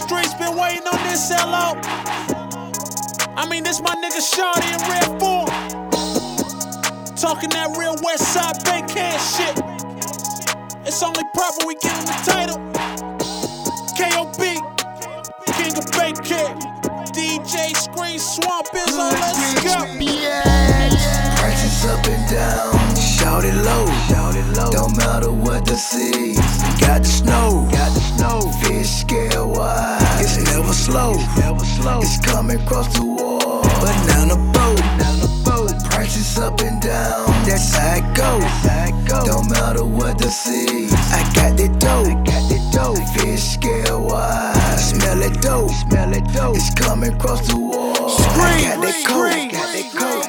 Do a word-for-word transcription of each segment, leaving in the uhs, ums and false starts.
streets been waiting on this L O. I mean, this my nigga Shawty in red form. Talking that real West Side Bankhead shit. It's only proper we give him the title. K O B, King of Bankhead. D J Screen Swamp is on, let's go. Prices up and down, shout it low, shout it low. Don't matter what the seas, got the snow, got the snow. Fish scale wide, it's never slow, never slow. It's coming across the wall, banana boat, banana boat. Prices up and down, that's how it goes. Don't matter what the seas, I got the dough, I got the dough. Fish scale wide, smell it dope, smell it dope. It's coming across the wall. I got that coat, I got that coat.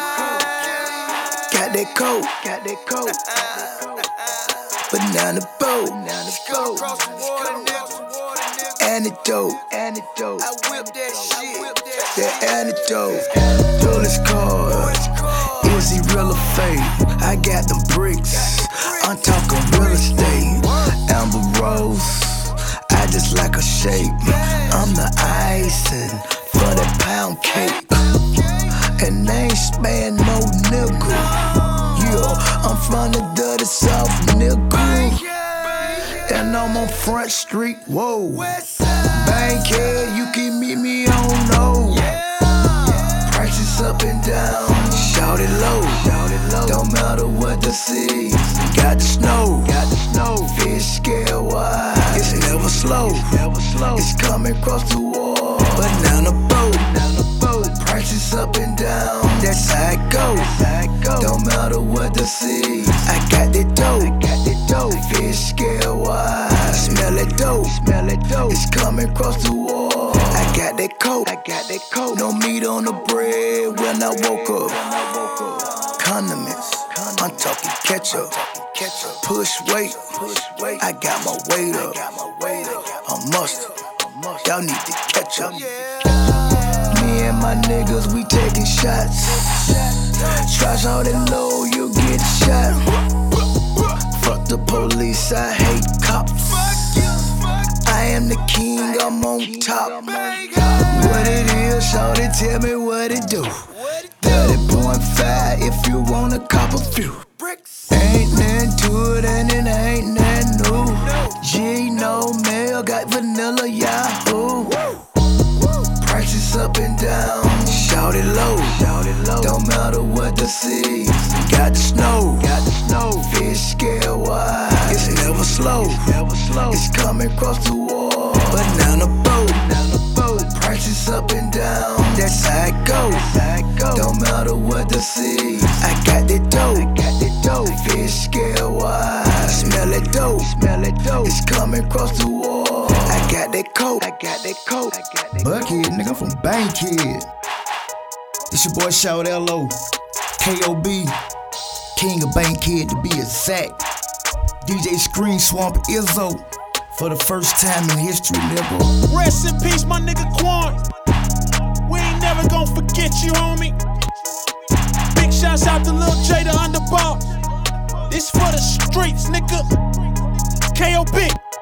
Got that coat, got that coat. Banana boat, banana boat. Antidote, antidote. I whip that shit. That antidote. Dulles card. Is he real or fake? I got them bricks. I'm talking real estate. Amber Rose. I just like a shape. I'm the icing for that pound cake. And they ain't spaying no nigga. Yeah, I'm from the dirty South, nigga. And I'm on Front Street, whoa. Bankhead, you can meet me on no. Prices up and down, shout it low. Don't matter what the seas, got the snow, got the snow. Fish scale wide, it's never slow, never slow. It's coming across the wall, banana boat, banana boat. Prices up and down, that's how it goes. Don't matter what the seas, I got the dough, I got the dough. Fish scale wide, smell it dope, smell it dope. It's coming across the wall. I got that coat, I got that coat. No meat on the bread when I woke up. Condiments, I'm talking ketchup. Push weight, I got my weight up. I'm mustard, y'all need to catch up. Me and my niggas, we taking shots. Trash all that low, you get shot. Fuck the police, I hate cops. I am the king, I'm on top. What it is, shawty, tell me what it do. thirty point five if you wanna cop a few. Ain't nothing to it and it ain't nothing new. G, no mail, got vanilla, Yahoo. Prices up and down, shout it low. Don't matter what the seas, got the snow, got the snow. Fish scale wide, it's never slow, never slow. It's coming across the wall, banana boat, banana boat. Prices up and down, that's how it goes. Don't matter what the seas, I got the dough, I got the dough. Fish scale wide, smell it dope, smell it dope. It's coming across the wall. I got that coat, I got that coat. Buckhead, nigga, from Bankhead. This your boy Shout L O, K O B, King of Bankhead to be exact. D J Screen Swamp Izzo, for the first time in history, nigga. Rest in peace, my nigga Quan. We ain't never gonna forget you, homie. Big shouts out to Lil J, the underbar. This for the streets, nigga. K O B.